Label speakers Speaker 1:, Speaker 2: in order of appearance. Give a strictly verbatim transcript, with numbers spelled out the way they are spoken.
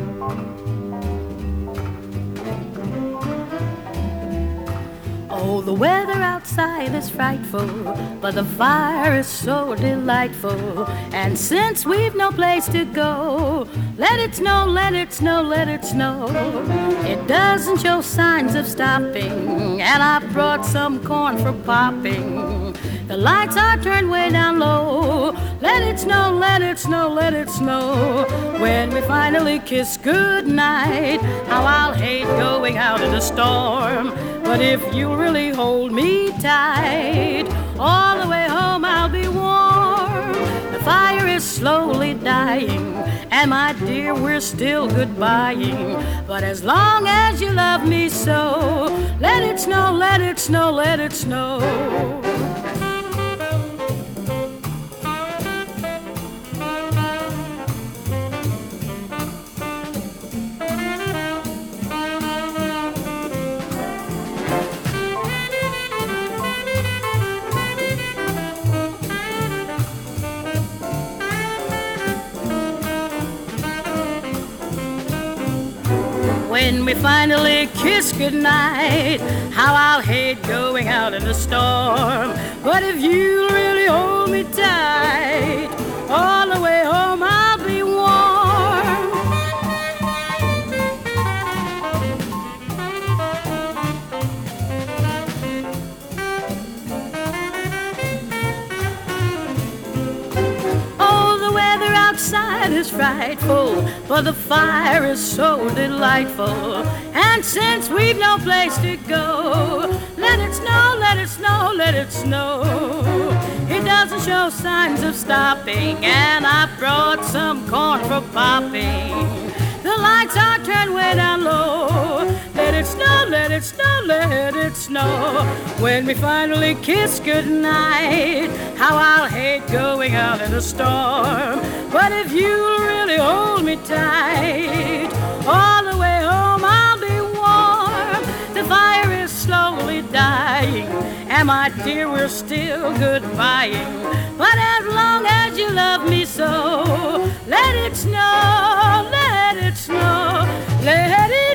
Speaker 1: Oh, the weather outside is frightful, but the fire is so delightful. And since we've no place to go, let it snow, let it snow, let it snow. It doesn't show signs of stopping, and I brought some corn for popping. The lights are turned way down low. Let it snow, let it snow, let it snow. When we finally kiss goodnight, how I'll hate going out in the storm. But if you really hold me tight, all the way home I'll be warm. The fire is slowly dying, and my dear, we're still goodbying. But as long as you love me so, let it snow, let it snow, let it snow. When we finally kiss goodnight, how I'll hate going out in the storm. But if you really hold me tight, all the way home I'll be warm. Oh, the weather outside is frightful, but the fire is so delightful. And since we've no place to go, let it snow, let it snow, let it snow. It doesn't show signs of stopping, and I brought some corn for popping. The lights are turned way down low. Let it snow, let it snow, let it snow. When we finally kiss goodnight, how I'll hate going out in a storm. But if you'll really hold me tight, all the way home I'll be warm. The fire is slowly dying, and my dear, we're still goodbying. But as long as you love me so, let it snow, let it snow, let it